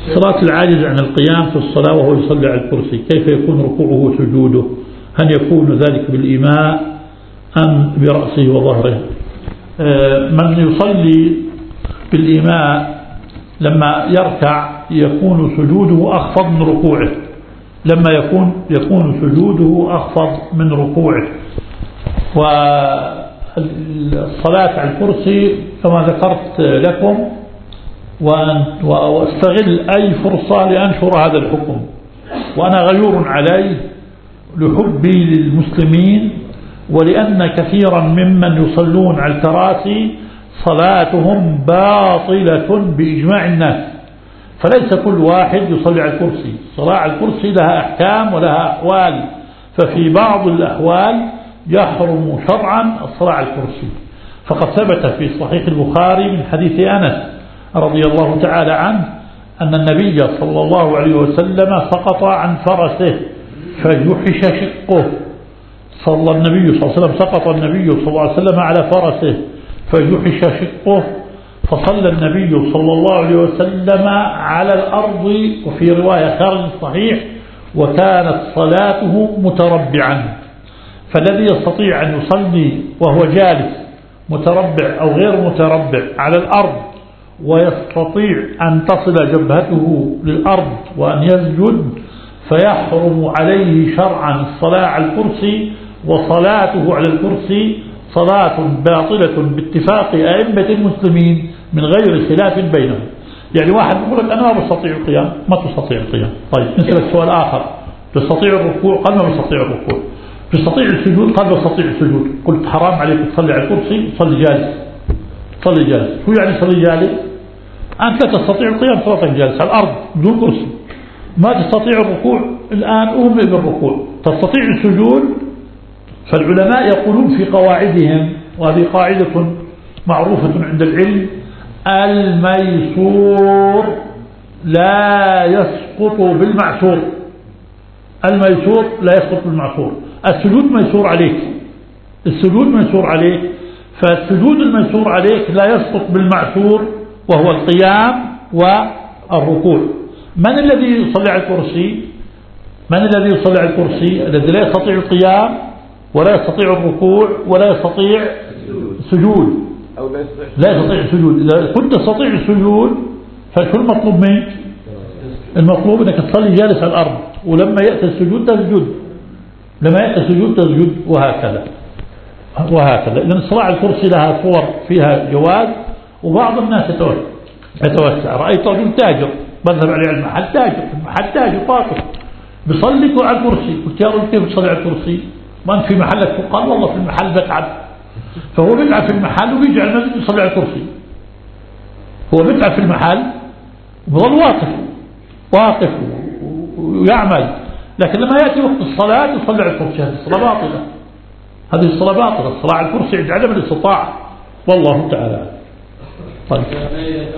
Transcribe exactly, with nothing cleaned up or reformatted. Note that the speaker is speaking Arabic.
صلاة العاجز عن القيام في الصلاة وهو يصلي على الكرسي، كيف يكون ركوعه وسجوده؟ هل يكون ذلك بالإيماء أم برأسه وظهره؟ من يصلي بالإيماء لما يركع يكون سجوده أخفض من ركوعه، لما يكون يكون سجوده أخفض من ركوعه. والصلاة على الكرسي كما ذكرت لكم، وأستغل أي فرصة لأنشر هذا الحكم، وأنا غيور عليه لحبي للمسلمين، ولأن كثيرا ممن يصلون على الكراسي صلاتهم باطلة بإجماع الناس، فليس كل واحد يصلي على الكرسي. الصلاة على الكرسي لها أحكام ولها أحوال، ففي بعض الأحوال يحرم شرعا الصلاة على الكرسي. فقد ثبت في صحيح البخاري من حديث أنس رضي الله تعالى عنه أن النبي صلى الله عليه وسلم سقط عن فرسه فجحش شقه. صلى النبي صلى الله عليه وسلم سقط النبي صلى الله عليه وسلم على فرسه فجحش شقه، فصلى النبي صلى الله عليه وسلم على الأرض، وفي رواية خارج الصحيح وكانت صلاته متربعا. فالذي يستطيع أن يصلي وهو جالس متربع أو غير متربع على الأرض، ويستطيع أن تصل جبهته للأرض وأن يسجد، فيحرم عليه شرعا الصلاة على الكرسي، وصلاته على الكرسي صلاة باطلة باتفاق أئمة المسلمين من غير خلاف بينهم. يعني واحد يقول لك أنا ما بستطيع القيام، ما تستطيع القيام. طيب نسألك سؤال آخر، تستطيع الركوع؟ قال ما بستطيع الركوع. تستطيع السجود؟ قال بستطيع السجود. قلت حرام عليك تصلي على الكرسي، صلي جالس. صلي جالس. شو يعني صلي جالس؟ أنت لا تستطيع القيام صلاة جالس على الأرض بدون كرسي، ما تستطيع الركوع الآن أومئ بالركوع، تستطيع السجود. فالعلماء يقولون في قواعدهم، وهذه قاعدة معروفة عند العلم: الميسور لا يسقط بالمعسور. الميسور لا يسقط بالمعسور. السجود ميسور عليك، السجود ميسور عليك، فالسجود الميسور عليك لا يسقط بالمعسور وهو القيام والركوع. من الذي يصلي على الكرسي؟ من الذي يصلي على الكرسي؟ الذي لا يستطيع القيام ولا يستطيع الركوع ولا يستطيع السجود، لا يستطيع السجود. إذا كنت تستطيع السجود فشو المطلوب منك؟ المطلوب أنك تصلي جالس على الأرض، ولما يأتي السجود تسجد، لما يأتي السجود تسجد، وهكذا وهكذا. إذن الصلاة على الكرسي لها صور فيها جواز، وبعض الناس يتوسع. رأيت رجل تاجر بذهب عليه المحل، تاجر المحل تاجر طاقر بيصلي على الكرسي. قلت يا رجل كيف تصلي على الكرسي؟ ما أنت في محلك؟ قال والله في المحل بتعب. فهو بيتعب في المحل وبيجي على المسجد يصلي على الكرسي. هو بيتعب في المحل وبظل واقف واقف ويعمل، لكن لما يأتي وقت الصلاة يصلي على الكرسي. هذه الصلاة باطلة، هذه الصلاة باطلة. الصلاة على الكرسي عند عدم الاستطاعة، والله تعالى. طيب.